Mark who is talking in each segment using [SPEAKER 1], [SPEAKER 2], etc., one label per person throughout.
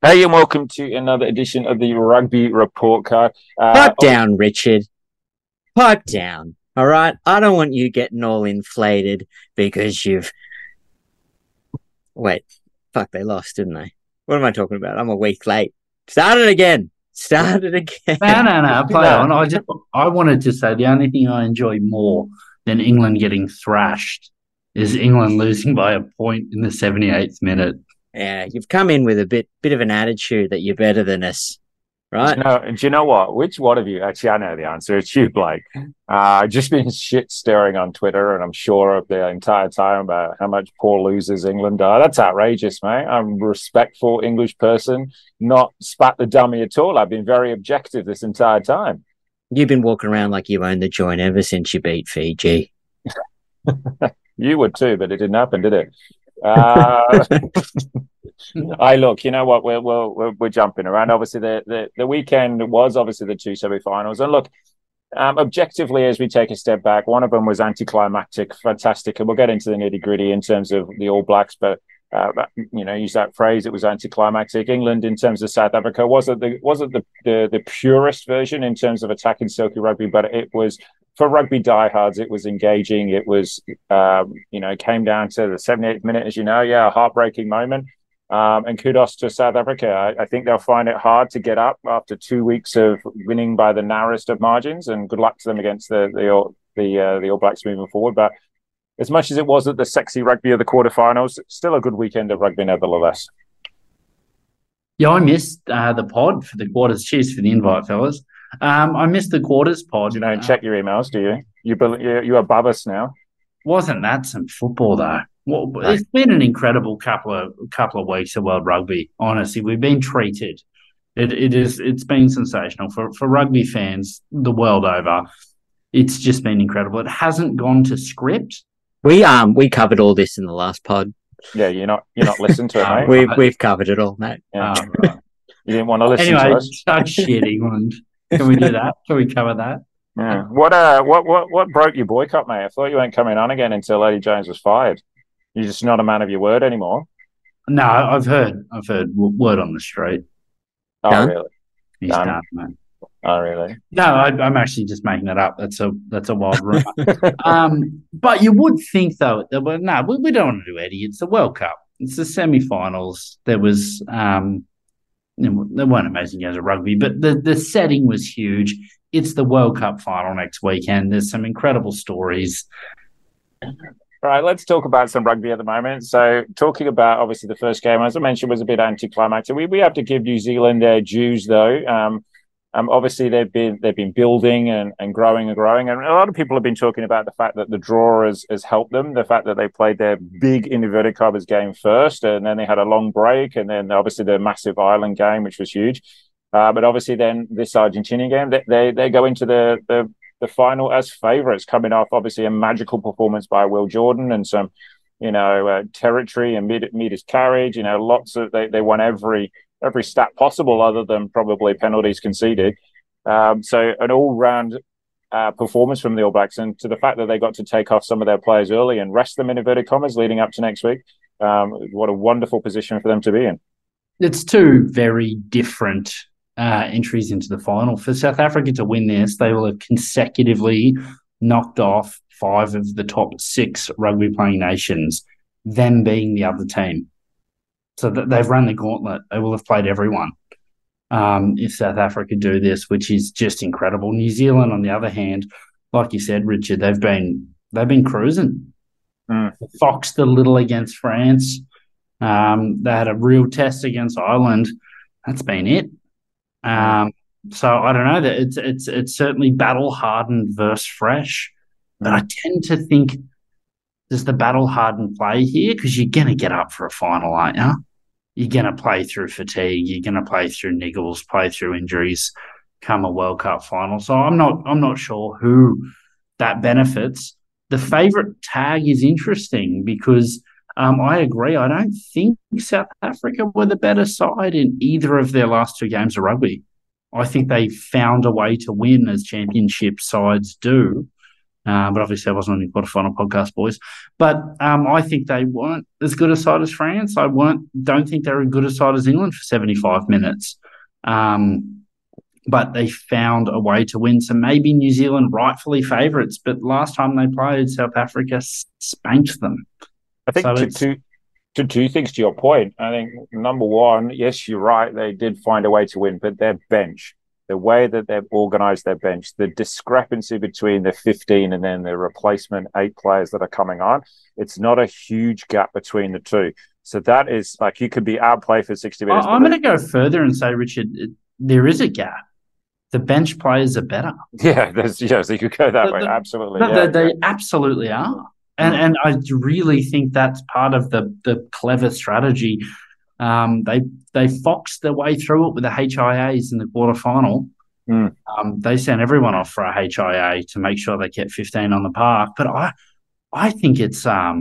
[SPEAKER 1] Hey, and welcome to another edition of the Rugby Report Card.
[SPEAKER 2] Pipe down, Richard. Pipe down. All right. I don't want you getting all inflated because you've. Wait. Fuck, they lost, didn't they? What am I talking about? I'm a week late. Start it again. Start it again.
[SPEAKER 3] No. Play on. I wanted to say the only thing I enjoy more than England getting thrashed is England losing by a point in the 78th minute.
[SPEAKER 2] Yeah, you've come in with a bit of an attitude that you're better than us, right?
[SPEAKER 1] Do you know what? Which one of you? Actually, I know the answer. It's you, Blake. Just been shit staring on Twitter, and I'm sure of the entire time about how much poor losers England are. That's outrageous, mate. I'm a respectful English person, not spat the dummy at all. I've been very objective this entire time.
[SPEAKER 2] You've been walking around like you own the joint ever since you beat Fiji.
[SPEAKER 1] You would too, but it didn't happen, did it? Look, you know what? We're jumping around. Obviously, the weekend was obviously the two semi-finals, and look, objectively, as we take a step back, one of them was anticlimactic, fantastic, and we'll get into the nitty-gritty in terms of the All Blacks, but use that phrase. It was anticlimactic. England, in terms of South Africa, wasn't the purest version in terms of attacking silky rugby, but it was. For rugby diehards, it was engaging. It was, it came down to the 78th minute, as you know. Yeah, a heartbreaking moment. And kudos to South Africa. I think they'll find it hard to get up after 2 weeks of winning by the narrowest of margins. And good luck to them against the All Blacks moving forward. But as much as it wasn't the sexy rugby of the quarterfinals, still a good weekend of rugby, nevertheless.
[SPEAKER 3] Yeah, I missed the pod for the quarters. Cheers for the invite, fellas. I missed the quarters pod.
[SPEAKER 1] You don't check your emails, do you? You're above us now.
[SPEAKER 3] Wasn't that some football though? Well, it's been an incredible couple of weeks of World Rugby. Honestly, we've been treated. It's been sensational for rugby fans the world over. It's just been incredible. It hasn't gone to script.
[SPEAKER 2] We covered all this in the last pod.
[SPEAKER 1] Yeah, you're not listening to it, mate.
[SPEAKER 2] We've covered it all, mate.
[SPEAKER 1] Yeah. Right. You didn't want to listen
[SPEAKER 3] to
[SPEAKER 1] us.
[SPEAKER 3] Anyway, shit, England. Can we do that? Can we cover that?
[SPEAKER 1] Yeah. What broke your boycott, mate? I thought you weren't coming on again until Eddie Jones was fired. You're just not a man of your word anymore.
[SPEAKER 3] No, I've heard word on the street.
[SPEAKER 1] Oh, done? Really?
[SPEAKER 3] He's done, mate.
[SPEAKER 1] Oh, really?
[SPEAKER 3] No, I'm actually just making that up. That's a wild rumor. But you would think though that we don't want to do Eddie. It's the World Cup. It's the semi-finals. There was they weren't amazing games of rugby, but the setting was huge. It's the World Cup final next weekend. There's some incredible stories.
[SPEAKER 1] All right, let's talk about some rugby at the moment. So talking about, obviously, the first game, as I mentioned, was a bit anticlimactic. We have to give New Zealand their dues, though. Obviously, they've been building and growing, and a lot of people have been talking about the fact that the draw has helped them, the fact that they played their big inverted commas game first, and then they had a long break, and then obviously the massive Ireland game, which was huge. But obviously, then this Argentinian game, they go into the final as favourites, coming off obviously a magical performance by Will Jordan and some, territory and meters carried. Lots of they won every stat possible other than probably penalties conceded. So an all-round performance from the All Blacks, and to the fact that they got to take off some of their players early and rest them in inverted commas leading up to next week. What a wonderful position for them to be in.
[SPEAKER 3] It's two very different entries into the final. For South Africa to win this, they will have consecutively knocked off 5 of the top 6 rugby-playing nations, them being the other team. So they've run the gauntlet. They will have played everyone if South Africa do this, which is just incredible. New Zealand, on the other hand, like you said, Richard, they've been cruising. Foxed a little against France. They had a real test against Ireland. That's been it. So I don't know. That it's certainly battle hardened versus fresh, but I tend to think, does the battle hardened play here? Because you're going to get up for a final, aren't you? You're going to play through fatigue. You're going to play through niggles, play through injuries, come a World Cup final. So I'm not sure who that benefits. The favourite tag is interesting because I agree. I don't think South Africa were the better side in either of their last 2 games of rugby. I think they found a way to win, as championship sides do. But obviously, I wasn't on the quarterfinal podcast, boys. But I think they weren't as good a side as France. Don't think they were as good a side as England for 75 minutes. But they found a way to win. So maybe New Zealand rightfully favourites, but last time they played, South Africa spanked them.
[SPEAKER 1] I think to two things to your point. I think number one, yes, you're right. They did find a way to win, but their bench, the way that they've organised their bench, the discrepancy between the 15 and then the replacement 8 players that are coming on, it's not a huge gap between the two. So that is like you could be outplayed for 60 minutes.
[SPEAKER 3] I'm going to go further and say, Richard, there is a gap. The bench players are better.
[SPEAKER 1] Yeah, so you could go that way. Absolutely.
[SPEAKER 3] They absolutely are. And I really think that's part of the clever strategy. They foxed their way through it with the HIAs in the quarterfinal. They sent everyone off for a HIA to make sure they kept 15 on the park. But I think it's a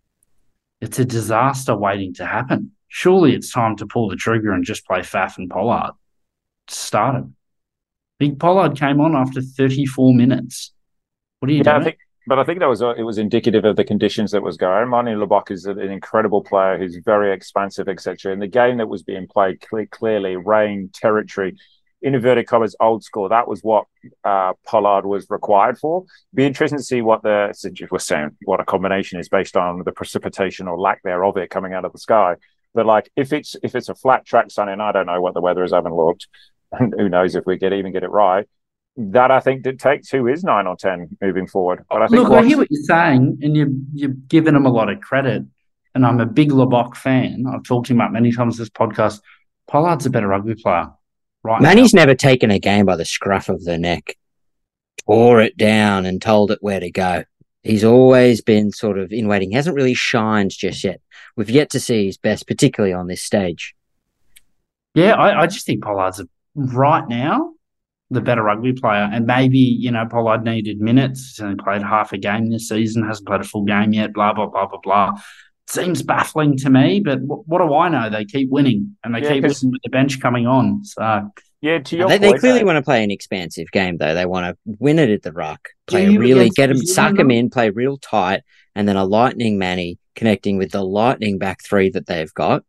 [SPEAKER 3] disaster waiting to happen. Surely it's time to pull the trigger and just play Faf and Pollard. Start him. Big Pollard came on after 34 minutes. What are you doing?
[SPEAKER 1] I think it was indicative of the conditions that was going. Manu Lebok is an incredible player who's very expansive, etc. And the game that was being played clearly, rain, territory, in inverted commas, old school. That was what Pollard was required for. Be interesting to see what a combination is based on the precipitation or lack thereof it coming out of the sky. But like if it's a flat track, sunny, and I don't know what the weather is, I haven't looked. And who knows if we even get it right. That I think dictates who is 9 or 10 moving forward. But I think
[SPEAKER 3] I hear what you're saying, and you've given him a lot of credit. And I'm a big Lebok fan. I've talked to him about many times this podcast. Pollard's a better rugby player, right?
[SPEAKER 2] Manny's never taken a game by the scruff of the neck, tore it down, and told it where to go. He's always been sort of in waiting. He hasn't really shined just yet. We've yet to see his best, particularly on this stage.
[SPEAKER 3] Yeah, I just think Pollard's right now the better rugby player. And maybe, Pollard needed minutes. He's only played half a game this season, hasn't played a full game yet, blah, blah, blah, blah, blah. Seems baffling to me, but what do I know? They keep winning, and they keep winning with the bench coming on. So
[SPEAKER 1] yeah, to your
[SPEAKER 2] point, they clearly want to play an expansive game, though. They want to win it at the ruck, suck them in, play real tight, and then a lightning Manny connecting with the lightning back three that they've got.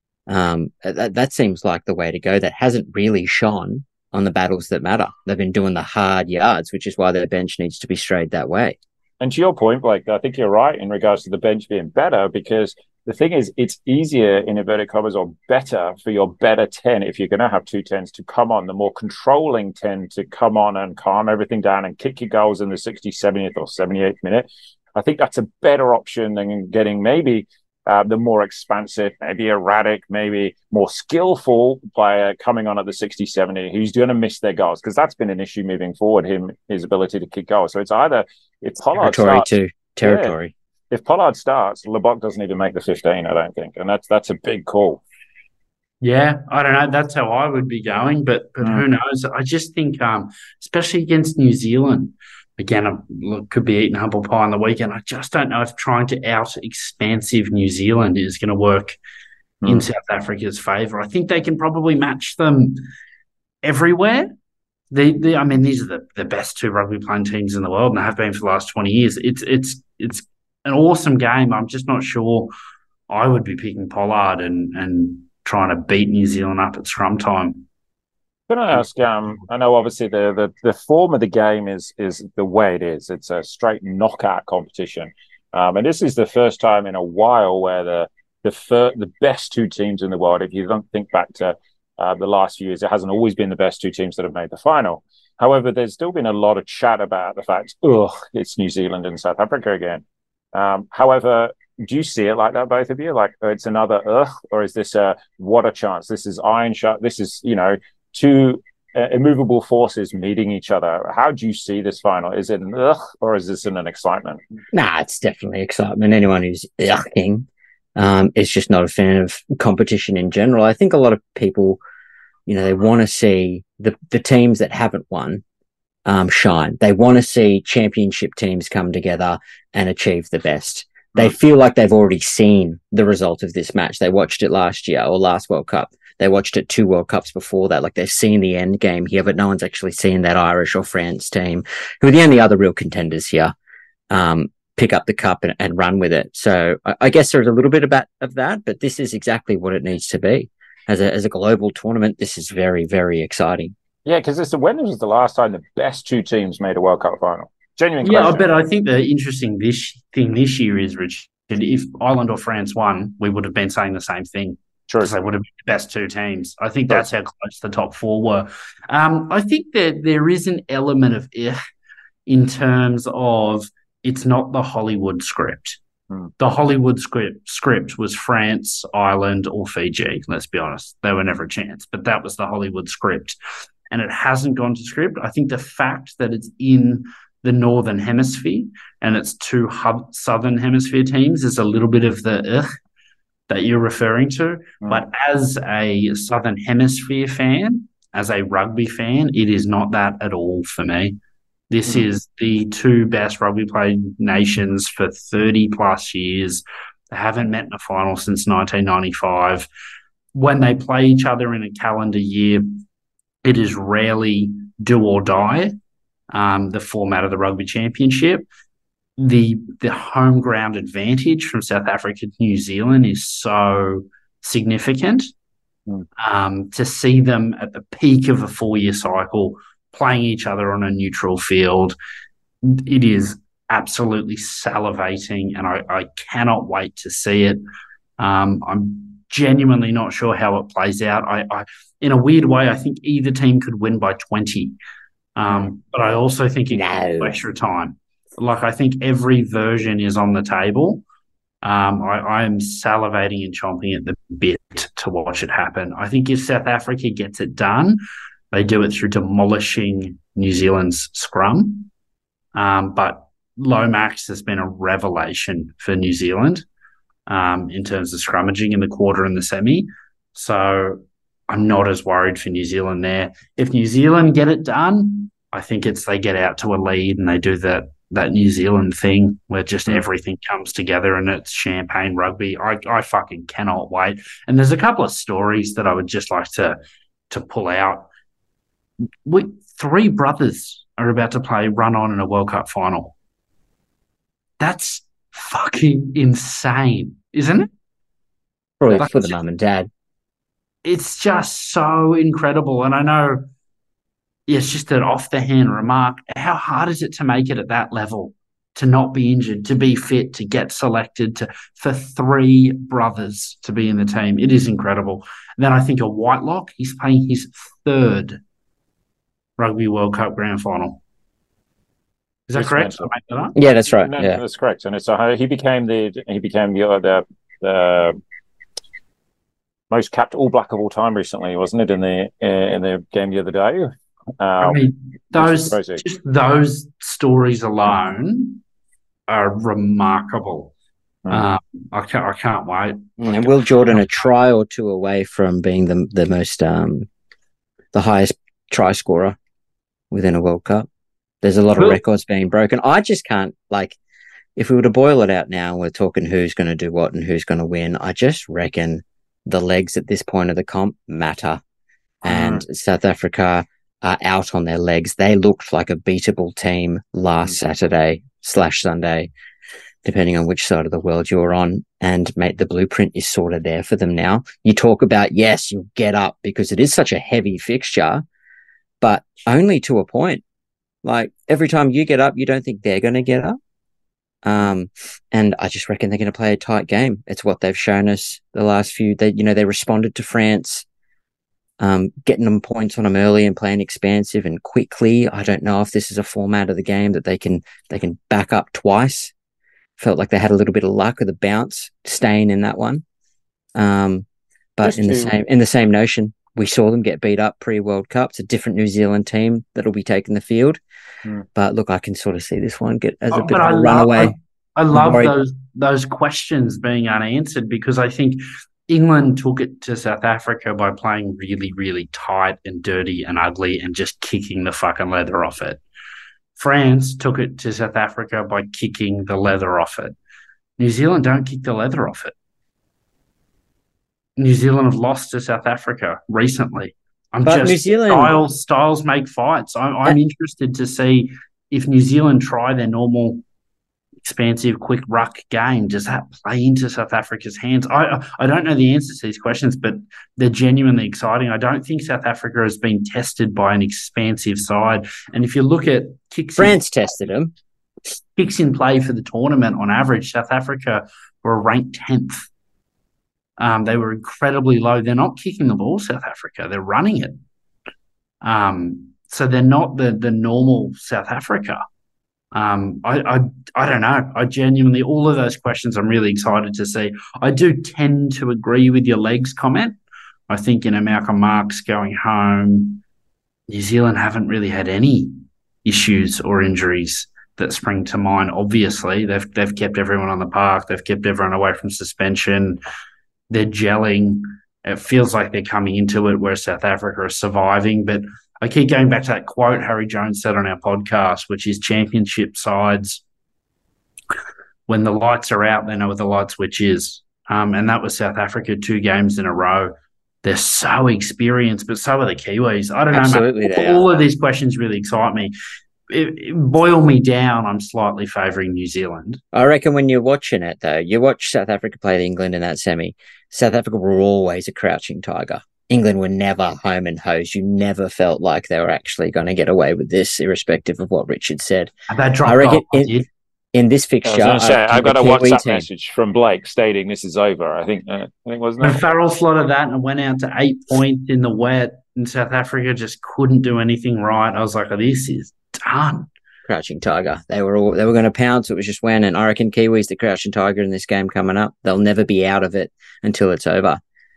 [SPEAKER 2] That seems like the way to go. That hasn't really shone on the battles that matter. They've been doing the hard yards, which is why their bench needs to be strayed that way.
[SPEAKER 1] And to your point, Blake, I think you're right in regards to the bench being better, because the thing is, it's easier in inverted commas or better for your better 10, if you're going to have 2 10s, to come on, the more controlling 10 to come on and calm everything down and kick your goals in the 60th, 70th or 78th minute. I think that's a better option than getting maybe the more expansive, maybe erratic, maybe more skillful player coming on at the 60, 70, who's going to miss their goals, because that's been an issue moving forward, his ability to kick goals. So it's either if Pollard
[SPEAKER 2] territory.
[SPEAKER 1] Yeah, if Pollard starts, Lebok doesn't even make the 15, I don't think, and that's a big call.
[SPEAKER 3] Yeah, I don't know. That's how I would be going, but who knows? I just think, especially against New Zealand. Again, I could be eating humble pie on the weekend. I just don't know if trying to out-expansive New Zealand is going to work in South Africa's favour. I think they can probably match them everywhere. These are the best 2 rugby playing teams in the world, and they have been for the last 20 years. It's an awesome game. I'm just not sure I would be picking Pollard and trying to beat New Zealand up at scrum time.
[SPEAKER 1] Can I ask, I know obviously the form of the game is the way it is. It's a straight knockout competition. And this is the first time in a while where the best 2 teams in the world, if you don't think back to the last few years, it hasn't always been the best 2 teams that have made the final. However, there's still been a lot of chat about the fact, it's New Zealand and South Africa again. However, do you see it like that, both of you? Like, it's another or is this what a chance? This is iron shot. This is, 2 immovable forces meeting each other. How do you see this final? Is it an or is this an excitement?
[SPEAKER 2] Nah, it's definitely excitement. Anyone who's yucking is just not a fan of competition in general. I think a lot of people, they want to see the teams that haven't won shine. They want to see championship teams come together and achieve the best. They feel like they've already seen the result of this match. They watched it last year or last World Cup. They watched it 2 World Cups before that. Like, they've seen the end game here, but no one's actually seen that Irish or France team, who are the only other real contenders here. pick up the cup and run with it. So I guess there's a little bit of that, but this is exactly what it needs to be. As a global tournament, this is very, very exciting.
[SPEAKER 1] Yeah, because when was the last time the best two teams made a World Cup final? Genuine
[SPEAKER 3] Yeah,
[SPEAKER 1] question.
[SPEAKER 3] I bet. I think the interesting this year is, Richard, if Ireland or France won, we would have been saying the same thing.
[SPEAKER 1] True.
[SPEAKER 3] Because they would have been the best two teams. I think that's how close the top four were. I think that there is an element of in terms of it's not the Hollywood script. The Hollywood script was France, Ireland, or Fiji. Let's be honest. They were never a chance, but that was the Hollywood script. And it hasn't gone to script. I think the fact that it's in the Northern Hemisphere and it's two Southern Hemisphere teams is a little bit of the that you're referring to. But as a Southern Hemisphere fan, as a rugby fan, it is not that at all for me. This is the two best rugby playing nations for 30 plus years. They haven't met in a final since 1995. When they play each other in a calendar year, it is rarely do or die, the format of the Rugby Championship. The home ground advantage from South Africa to New Zealand is so significant. To see them at the peak of a 4-year cycle playing each other on a neutral field, it is absolutely salivating, and I cannot wait to see it. I'm genuinely not sure how it plays out. I in a weird way, I think either team could win by 20, but I also think it could go extra time. Like, I think every version is on the table. I am salivating and chomping at the bit to watch it happen. I think if South Africa gets it done, they do it through demolishing New Zealand's scrum. But Lomax has been a revelation for New Zealand in terms of scrummaging in the quarter and the semi. So I'm not as worried for New Zealand there. If New Zealand get it done, I think it's they get out to a lead and they do that New Zealand thing where just everything comes together and it's champagne rugby. I fucking cannot wait. And there's a couple of stories that I would just like to pull out. 3 brothers are about to play run-on in a World Cup final. That's fucking insane, isn't it?
[SPEAKER 2] Probably for the mum and dad.
[SPEAKER 3] It's just so incredible. And I know it's just an off-the-hand remark. How hard is it to make it at that level, to not be injured, to be fit, to get selected, for 3 brothers to be in the team? It is incredible. And then I think a Whitelock, he's playing his 3rd Rugby World Cup grand final. Is that correct? Did I make that up?
[SPEAKER 2] Yeah, that's right.
[SPEAKER 1] No,
[SPEAKER 2] yeah,
[SPEAKER 1] that's correct. And it's he became the most capped All Black of all time recently, wasn't it? In the game the other day.
[SPEAKER 3] I mean, those stories alone are remarkable. I can't wait.
[SPEAKER 2] And Will Jordan a try or 2 away from being the most the highest try scorer within a World Cup. There's a lot of records being broken. I just can't, if we were to boil it out now, we're talking who's going to do what and who's going to win. I just reckon the legs at this point of the comp matter. And South Africa are out on their legs. They looked like a beatable team last Saturday/Sunday, depending on which side of the world you're on. And, mate, the blueprint is sort of there for them now. You talk about, yes, you'll get up because it is such a heavy fixture, but only to a point. Like, every time you get up, you don't think they're going to get up. And I just reckon they're going to play a tight game. It's what they've shown us the last few. They responded to France, getting them points on them early and playing expansive and quickly. I don't know if this is a format of the game that they can back up twice. Felt like they had a little bit of luck with a bounce staying in that one. But in the same notion, we saw them get beat up pre-World Cup. It's a different New Zealand team that'll be taking the field. But look, I can sort of see this one get as a bit of a runaway.
[SPEAKER 3] I love those questions being unanswered because I think England took it to South Africa by playing really, really tight and dirty and ugly and just kicking the fucking leather off it. France took it to South Africa by kicking the leather off it. New Zealand don't kick the leather off it. New Zealand have lost to South Africa recently. New Zealand styles make fights. I'm interested to see if New Zealand try their normal expansive, quick ruck game. Does that play into South Africa's hands? I don't know the answers to these questions, but they're genuinely exciting. I don't think South Africa has been tested by an expansive side. And if you look at
[SPEAKER 2] France tested them.
[SPEAKER 3] Kicks in play for the tournament on average, South Africa were ranked 10th. They were incredibly low. They're not kicking the ball, South Africa. They're running it. So they're not the normal South Africa. I don't know. I genuinely, all of those questions I'm really excited to see. I do tend to agree with your legs comment. I think, Malcolm Marx going home, New Zealand haven't really had any issues or injuries that spring to mind. Obviously, they've kept everyone on the park. They've kept everyone away from suspension. They're gelling. It feels like they're coming into it where South Africa are surviving. But I keep going back to that quote Harry Jones said on our podcast, which is championship sides, when the lights are out, they know what the light switch is. And that was South Africa 2 games in a row. They're so experienced, but so are the Kiwis. I don't know.
[SPEAKER 2] Absolutely,
[SPEAKER 3] all of these questions really excite me. It boil me down, I'm slightly favouring New Zealand.
[SPEAKER 2] I reckon when you're watching it, though, you watch South Africa play England in that semi. South Africa were always a crouching tiger. England were never home and hosed. You never felt like they were actually going to get away with this, irrespective of what Richard said.
[SPEAKER 3] I reckon
[SPEAKER 2] in this fixture,
[SPEAKER 1] I got a WhatsApp message from Blake stating this is over. I think wasn't it?
[SPEAKER 3] Farrell slotted that and went out to 8 points in the wet, and South Africa just couldn't do anything right. I was like, this is done.
[SPEAKER 2] Crouching tiger. They were going to pounce. It was just when, and I reckon Kiwis the crouching tiger in this game coming up. They'll never be out of it until it's over.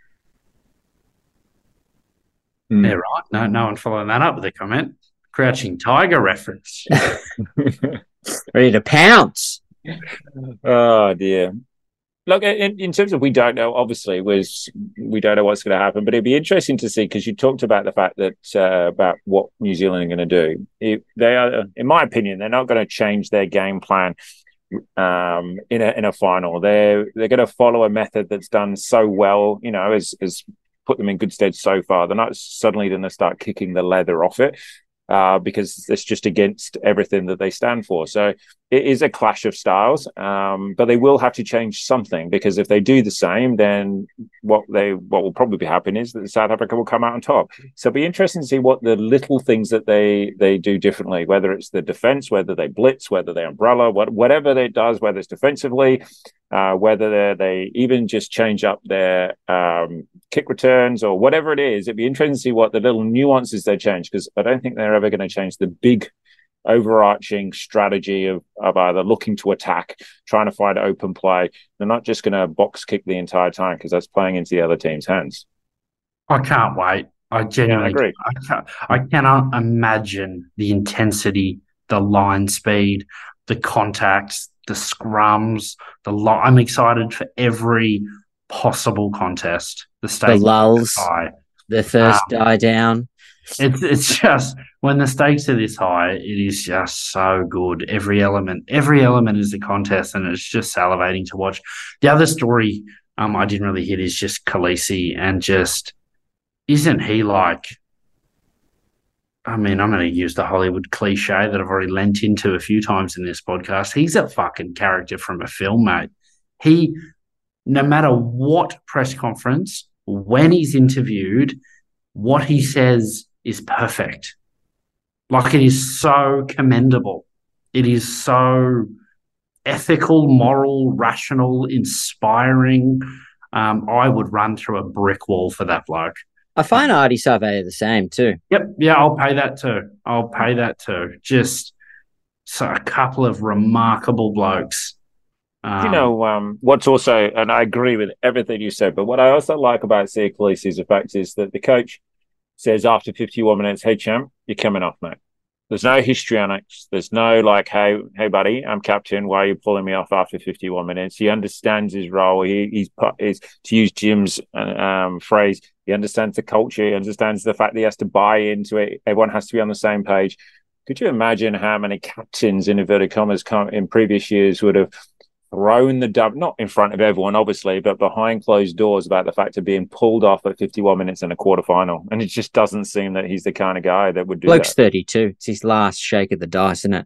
[SPEAKER 3] Yeah, right. No one following that up with a comment. Crouching tiger reference.
[SPEAKER 2] Ready to pounce.
[SPEAKER 1] Oh dear. Look, in terms of we don't know, obviously, we don't know what's going to happen, but it'd be interesting to see, because you talked about the fact that about what New Zealand are going to do. They are, in my opinion, they're not going to change their game plan in a final. They're going to follow a method that's done so well, has put them in good stead so far. They're not suddenly going to start kicking the leather off it. Because it's just against everything that they stand for. So it is a clash of styles, but they will have to change something, because if they do the same, then what will probably happen is that South Africa will come out on top. So it'll be interesting to see what the little things that they do differently, whether it's the defense, whether they blitz, whether they umbrella, whatever it does, whether it's defensively, whether they even just change up their kick returns or whatever it is. It'd be interesting to see what the little nuances they change, because I don't think they're ever going to change the big overarching strategy of either looking to attack, trying to find open play. They're not just going to box kick the entire time, because that's playing into the other team's hands.
[SPEAKER 3] I can't wait. I genuinely
[SPEAKER 1] agree.
[SPEAKER 3] I cannot imagine the intensity, the line speed, the contacts, the scrums, I'm excited for every possible contest. The
[SPEAKER 2] lulls, the first die down.
[SPEAKER 3] It's just, when the stakes are this high, it is just so good. Every element is a contest, and it's just salivating to watch. The other story I didn't really hit is just Khaleesi, and just, isn't he like, I'm going to use the Hollywood cliche that I've already lent into a few times in this podcast. He's a fucking character from a film, mate. He, no matter what press conference, when he's interviewed, what he says is perfect. Like, it is so commendable. It is so ethical, moral, rational, inspiring. I would run through a brick wall for that bloke.
[SPEAKER 2] I find Ardie Savea the same too.
[SPEAKER 3] Yep. Yeah, I'll pay that too. Just a couple of remarkable blokes.
[SPEAKER 1] What's also, and I agree with everything you said, but what I also like about Siya Kolisi's effect is that the coach says after 51 minutes, "Hey, champ, you're coming off, mate." There's no histrionics. There's no like, hey, buddy, I'm captain. Why are you pulling me off after 51 minutes? He understands his role. He's to use Jim's phrase, he understands the culture. He understands the fact that he has to buy into it. Everyone has to be on the same page. Could you imagine how many captains, in inverted commas, in previous years would have thrown the dub, not in front of everyone, obviously, but behind closed doors about the fact of being pulled off at 51 minutes in a quarterfinal? And it just doesn't seem that he's the kind of guy that would do
[SPEAKER 2] Bloke's
[SPEAKER 1] that.
[SPEAKER 2] 32. It's his last shake of the dice, isn't it?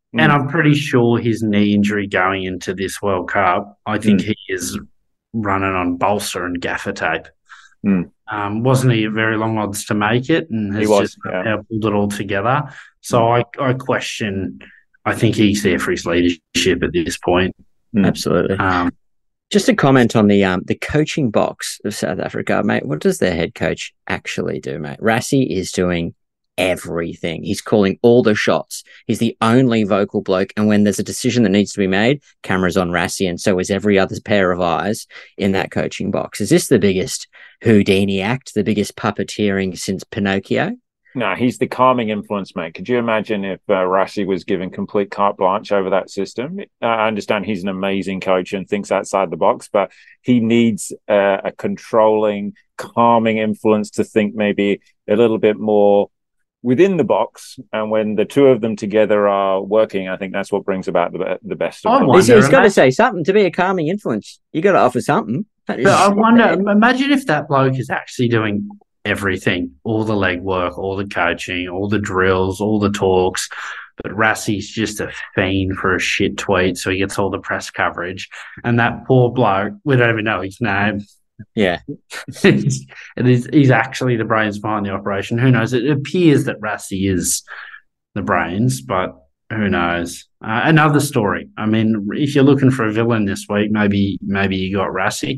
[SPEAKER 3] And I'm pretty sure his knee injury going into this World Cup, I think he is running on balsa and gaffer tape. Wasn't he very long odds to make it, and has just pulled it all together. So I question. I think he's there for his leadership at this point.
[SPEAKER 2] Absolutely. Just a comment on the coaching box of South Africa, mate. What does their head coach actually do, mate? Rassie is doing everything. He's calling all the shots. He's the only vocal bloke. And when there's a decision that needs to be made, camera's on Rassie, and so is every other pair of eyes in that coaching box. Is this the biggest Houdini act, the biggest puppeteering since Pinocchio?
[SPEAKER 1] No, he's the calming influence, mate. Could you imagine if Rassie was given complete carte blanche over that system? I understand he's an amazing coach and thinks outside the box, but he needs a controlling, calming influence to think maybe a little bit more within the box, and when the two of them together are working, I think that's what brings about the best of
[SPEAKER 2] it. He's got to say something to be a calming influence. You got to offer something.
[SPEAKER 3] But I wonder, imagine if that bloke is actually doing everything, all the legwork, all the coaching, all the drills, all the talks, but Rassie's just a fiend for a shit tweet, so he gets all the press coverage, and that poor bloke, we don't even know his name.
[SPEAKER 2] Yeah.
[SPEAKER 3] He's actually the brains behind the operation. Who knows? It appears that Rassie is the brains, but who knows? Another story. I mean, if you're looking for a villain this week, maybe you got Rassie.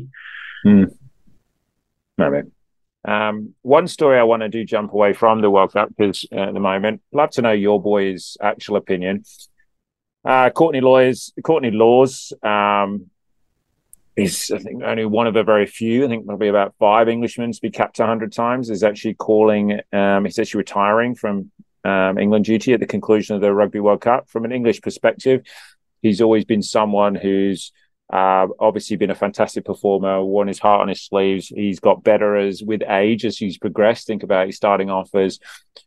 [SPEAKER 1] Maybe. One story I want to do jump away from the World Cup because at the moment, I'd love to know your boys' actual opinion. Courtney Lawes. He's, I think, only one of a very few. I think probably about 5 Englishmen to be capped 100 times. Is actually calling. He's actually retiring from England duty at the conclusion of the Rugby World Cup. From an English perspective, he's always been someone who's obviously been a fantastic performer, worn his heart on his sleeves. He's got better with age as he's progressed. Think about he's starting off as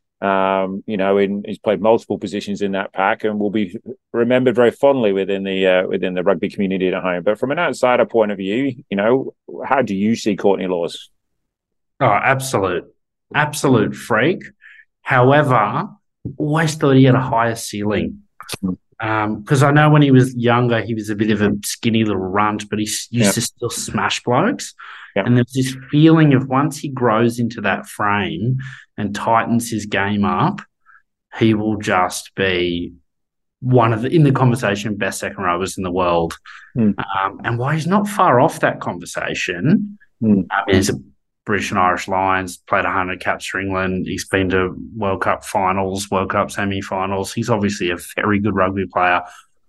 [SPEAKER 1] he's played multiple positions in that pack and will be remembered very fondly within the rugby community at home. But from an outsider point of view, how do you see Courtney Lawes?
[SPEAKER 3] Oh, absolute freak. However, always thought he had a higher ceiling. Because I know when he was younger, he was a bit of a skinny little runt, but he used to still smash blokes. Yep. And there's this feeling of once he grows into that frame and tightens his game up, he will just be one of in the conversation, best second rowers in the world. And while he's not far off that conversation, he's a British and Irish Lions, played 100 caps for England. He's been to World Cup finals, World Cup semi-finals. He's obviously a very good rugby player.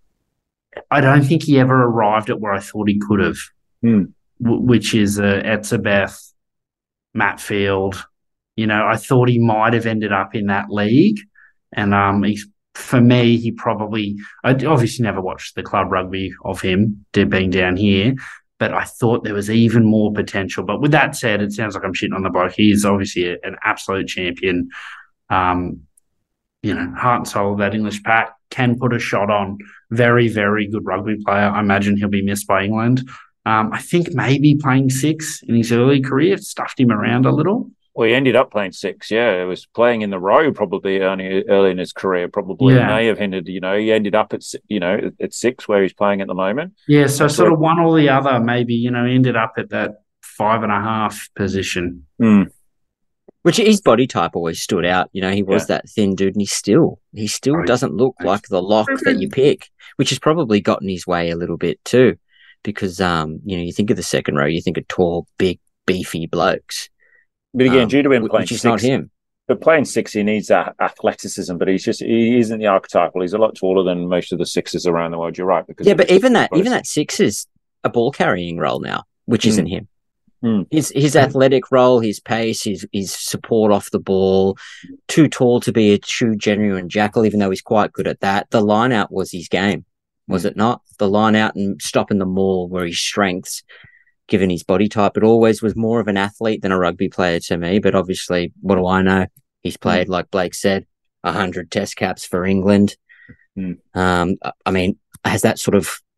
[SPEAKER 3] I don't think he ever arrived at where I thought he could have, which is Etzebeth, Matt Field. I thought he might have ended up in that league. And for me, he probably – I obviously never watched the club rugby of him being down here, but I thought there was even more potential. But with that said, it sounds like I'm shitting on the bloke. He's obviously an absolute champion. Heart and soul of that English pack, can put a shot on. Very, very good rugby player. I imagine he'll be missed by England. I think maybe playing 6 in his early career stuffed him around a little.
[SPEAKER 1] Well, he ended up playing 6, yeah. It was playing in the row probably early in his career, probably may have hindered, he ended up at 6 where he's playing at the moment.
[SPEAKER 3] Yeah, so sort of one or the other, maybe, he ended up at that 5.5 position.
[SPEAKER 2] Which his body type always stood out. He was that thin dude, and he still doesn't look like the lock that you pick, which has probably gotten his way a little bit too, because, you think of the second row, you think of tall, big, beefy blokes.
[SPEAKER 1] But again, due to him playing 6,
[SPEAKER 2] not him.
[SPEAKER 1] But playing 6, he needs that athleticism. But he isn't the archetypal. He's a lot taller than most of the 6s around the world. You're right. Because
[SPEAKER 2] but even that 6 is a ball carrying role now, which isn't him. His athletic role, his pace, his support off the ball, too tall to be a true genuine jackal, even though he's quite good at that. The line out was his game, was it not? The line out and stopping the maul were his strengths. Given his body type, it always was more of an athlete than a rugby player to me. But obviously, what do I know? He's played, like Blake said, 100 test caps for England. I mean, has that sort of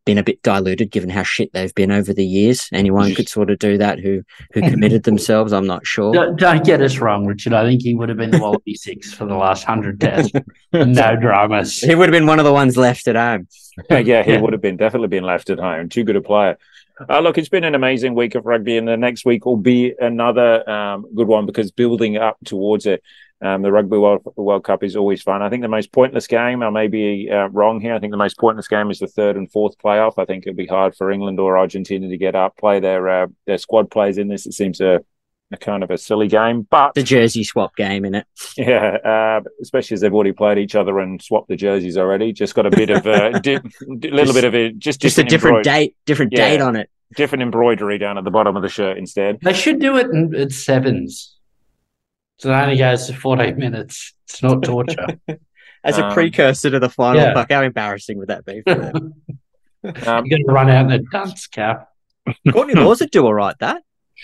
[SPEAKER 2] been a bit diluted given how shit they've been over the years. Anyone could sort of do that who committed themselves. I'm not sure.
[SPEAKER 3] Don't get us wrong, Richard. I think he would have been the Wallaby Six for the last 100 tests. No dramas.
[SPEAKER 2] He would have been one of the ones left at home.
[SPEAKER 1] Yeah, he would have definitely been left at home. Too good a player. Look, it's been an amazing week of rugby, and the next week will be another good one because building up towards it. The Rugby World Cup is always fun. I think the most pointless game, I may be wrong here, I think the most pointless game is the third and fourth playoff. I think it'll be hard for England or Argentina to get up, play their squad plays in this. It seems a kind of a silly game, but
[SPEAKER 2] the jersey swap game in it.
[SPEAKER 1] Yeah, especially as they've already played each other and swapped the jerseys already. Just got a bit of a just a different date
[SPEAKER 2] on it.
[SPEAKER 1] Different embroidery down at the bottom of the shirt instead.
[SPEAKER 3] They should do it at sevens. So it only goes to 14 minutes. It's not torture.
[SPEAKER 2] As a precursor to the final, fuck, how embarrassing would that be for them?
[SPEAKER 3] You're going to run out in a dunce cap.
[SPEAKER 2] Courtney Laws would do all right, that.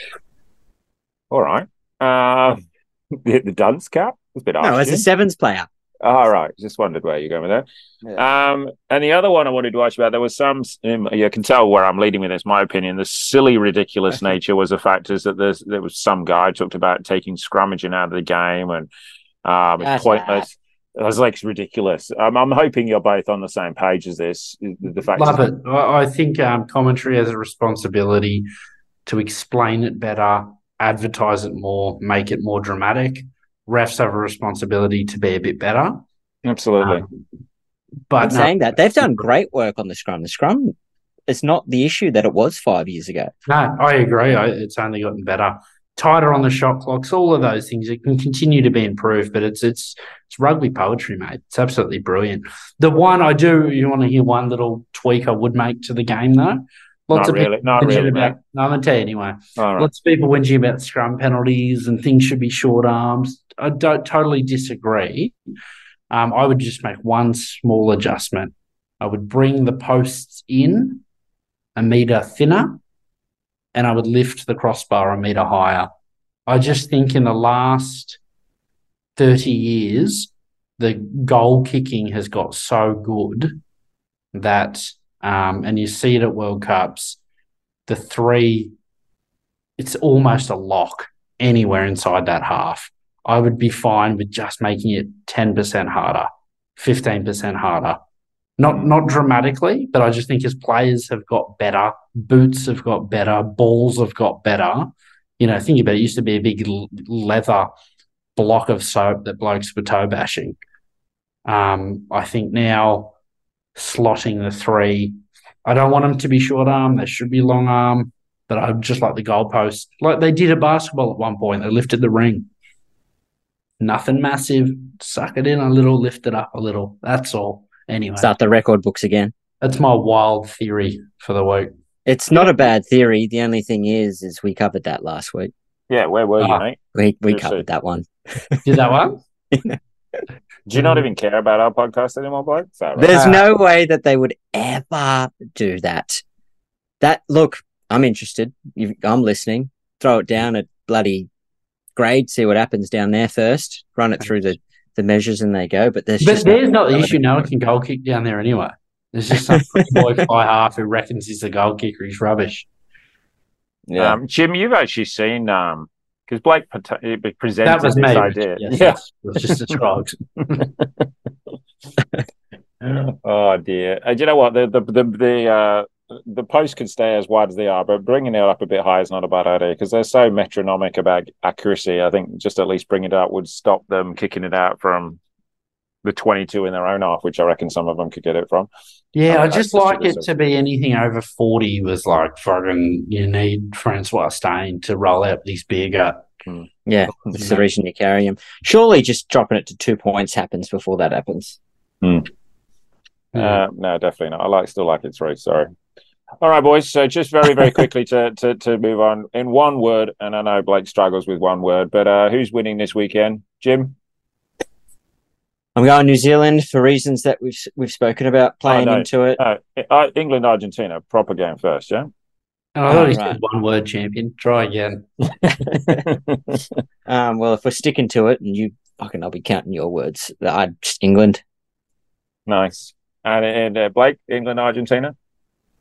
[SPEAKER 1] All right. The dunce cap? It's a bit
[SPEAKER 2] No, as a sevens player.
[SPEAKER 1] All right. Just wondered where you're going with that. Yeah. And the other one I wanted to ask you about, there was some, you can tell where I'm leading with this, my opinion. The silly, ridiculous nature was a factor is that there was some guy talked about taking scrummaging out of the game and it's pointless. I was like, it's ridiculous. I'm hoping you're both on the same page as this. The fact
[SPEAKER 3] Love it. I think commentary has a responsibility to explain it better, advertise it more, make it more dramatic. Refs have a responsibility to be a bit better.
[SPEAKER 1] Absolutely.
[SPEAKER 2] But saying that, they've done great work on the scrum. The scrum is not the issue that it was 5 years ago.
[SPEAKER 3] No, I agree. It's only gotten better. Tighter on the shot clocks, all of those things. It can continue to be improved, but it's rugby poetry, mate. It's absolutely brilliant. You want to hear one little tweak I would make to the game, though?
[SPEAKER 1] Not really. No, I'm going
[SPEAKER 3] to tell you anyway. Right. Lots of people whinging about scrum penalties and things should be short arms. I don't totally disagree. I would just make one small adjustment. I would bring the posts in a metre thinner and I would lift the crossbar a metre higher. I just think in the last 30 years, the goal kicking has got so good that and you see it at World Cups, the three, it's almost a lock anywhere inside that half. I would be fine with just making it 10% harder, 15% harder. Not dramatically, but I just think as players have got better, boots have got better, balls have got better. Think about it, used to be a big leather block of soap that blokes were toe bashing. I think now slotting the three, I don't want them to be short arm. They should be long arm, but I just like the goalpost. Like they did at basketball at one point. They lifted the ring. Nothing massive. Suck it in a little, lift it up a little. That's all. Anyway.
[SPEAKER 2] Start the record books again.
[SPEAKER 3] That's my wild theory for the week.
[SPEAKER 2] It's not a bad theory. The only thing is we covered that last week.
[SPEAKER 1] Yeah, where were you, mate?
[SPEAKER 2] We covered that one.
[SPEAKER 3] Did that one?
[SPEAKER 1] Do you not even care about our podcast anymore, Blake? Right?
[SPEAKER 2] There's no way that they would ever do that. Look, I'm interested. I'm listening. Throw it down at bloody grade, see what happens down there first. Run it through the measures and they go. But there's
[SPEAKER 3] not the issue. No one can goal kick down there anyway. There's just some boy fly half who reckons he's the goal kicker. He's rubbish.
[SPEAKER 1] Yeah, Jim, you've actually seen because Blake presented this idea.
[SPEAKER 3] Yes, it was just described.
[SPEAKER 1] Oh dear! Do you know what the posts can stay as wide as they are, but bringing it up a bit higher is not a bad idea because they're so metronomic about accuracy. I think just at least bringing it up would stop them kicking it out from the 22 in their own half, which I reckon some of them could get it from.
[SPEAKER 3] Yeah, I just like it to be anything over 40 was like fucking you need Francois Steyn to roll out this beer gut.
[SPEAKER 2] Yeah, that's the reason you carry him. Surely just dropping it to 2 points happens before that happens.
[SPEAKER 1] No, definitely not. I still like it 3. Sorry. All right, boys. So just very, very quickly to move on in one word, and I know Blake struggles with one word, but who's winning this weekend? Jim?
[SPEAKER 2] I'm going New Zealand for reasons that we've spoken about playing into it.
[SPEAKER 1] England, Argentina, proper game first, yeah?
[SPEAKER 3] Oh, I thought he said one word champion. Try again.
[SPEAKER 2] Well, if we're sticking to it, and I'll be counting your words. England.
[SPEAKER 1] Nice. And Blake, England, Argentina?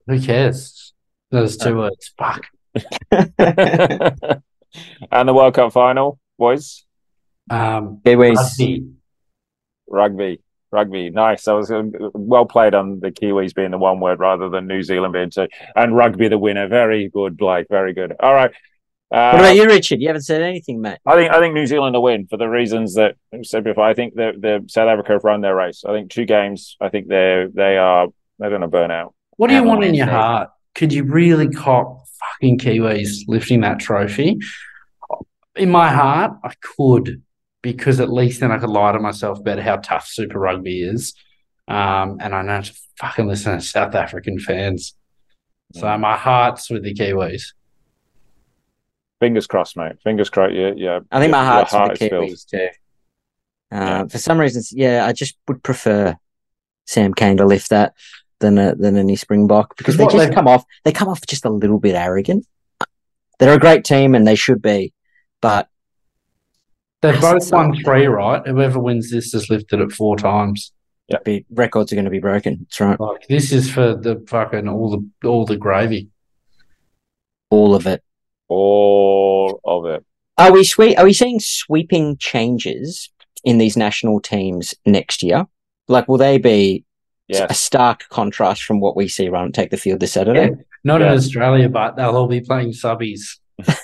[SPEAKER 3] Who cares? Those two words. Fuck.
[SPEAKER 1] And the World Cup final, boys?
[SPEAKER 2] Kiwis.
[SPEAKER 1] Rugby. Nice. That was well played on the Kiwis being the one word rather than New Zealand being two. And rugby the winner. Very good, Blake. Very good. All right.
[SPEAKER 2] What about you, Richard? You haven't said anything, mate.
[SPEAKER 1] I think New Zealand will win for the reasons that I said before. I think the South Africa have run their race. I think 2 games. I think they're going to burn out.
[SPEAKER 3] What do you want in your heart? Could you really cop fucking Kiwis lifting that trophy? In my heart, I could, because at least then I could lie to myself about how tough Super Rugby is. And I don't have to fucking listen to South African fans. So my heart's with the Kiwis.
[SPEAKER 1] Fingers crossed, mate. Fingers crossed. Yeah.
[SPEAKER 2] I think my heart's with the Kiwis too. For some reasons, I just would prefer Sam Cane to lift that than any Springbok, because they come off just a little bit arrogant. They're a great team and they should be, but
[SPEAKER 3] they've both won 3, right? Whoever wins this has lifted it 4 times.
[SPEAKER 2] Yeah, records are going to be broken. That's right.
[SPEAKER 3] Like, this is for the fucking all the gravy.
[SPEAKER 2] All of it.
[SPEAKER 1] All of it.
[SPEAKER 2] Are we seeing sweeping changes in these national teams next year? Like, will they be a stark contrast from what we see run take the field this Saturday?
[SPEAKER 3] Yeah. Not in Australia, but they'll all be playing subbies.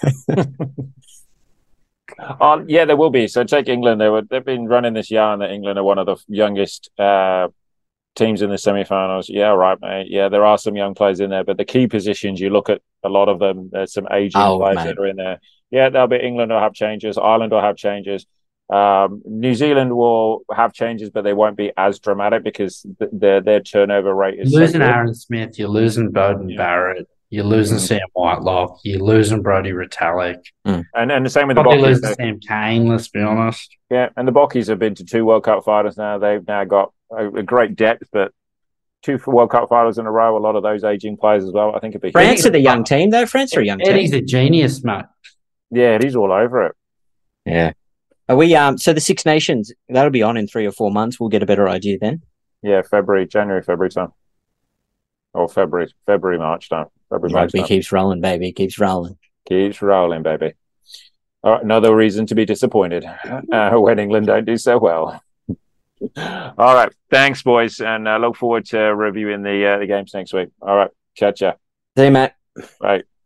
[SPEAKER 1] Yeah, there will be. So take England. They've been running this yarn that England are one of the youngest teams in the semi-finals. Yeah, right, mate. Yeah, there are some young players in there, but the key positions, you look at a lot of them, there's some aging players that are in there. Yeah, there'll be England will have changes. Ireland will have changes. New Zealand will have changes, but they won't be as dramatic because their turnover rate is
[SPEAKER 3] losing Aaron Smith, you're losing Bowden Barrett, you're losing Sam Whitelock, you're losing Brodie Retallick.
[SPEAKER 1] And the same with the
[SPEAKER 3] Bockies. Losing Sam Cane, let's be honest.
[SPEAKER 1] Yeah, and the Bockies have been to 2 World Cup finals now. They've now got a great depth, but 2 World Cup finals in a row, a lot of those aging players as well. I think it'd be
[SPEAKER 2] France are the young team, though. France are a young team.
[SPEAKER 3] Eddie's a genius, mate.
[SPEAKER 1] Yeah, he's all over it.
[SPEAKER 2] Yeah. Are we so the Six Nations, that'll be on in 3 or 4 months. We'll get a better idea then.
[SPEAKER 1] Yeah, January, February time. Or February, March time.
[SPEAKER 2] Rugby keeps rolling, baby. Keeps rolling,
[SPEAKER 1] baby. All right, another reason to be disappointed when England don't do so well. All right, thanks, boys, and I look forward to reviewing the games next week. All right, catch ya.
[SPEAKER 2] See you, Matt.
[SPEAKER 1] Right.